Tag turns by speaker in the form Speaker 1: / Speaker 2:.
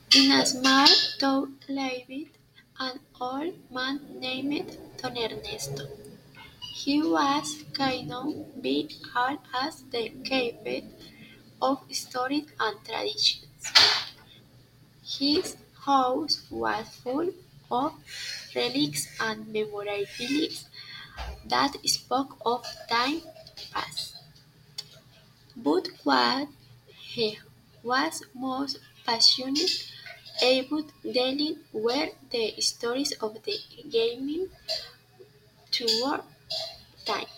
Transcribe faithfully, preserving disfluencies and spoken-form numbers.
Speaker 1: In a small town lived an old man named Don Ernesto. He was known by all as the keeper of stories and traditions. His house was full of relics and memorabilia that spoke of time past. But what he was most passionate about telling were the stories of the gaming toward time.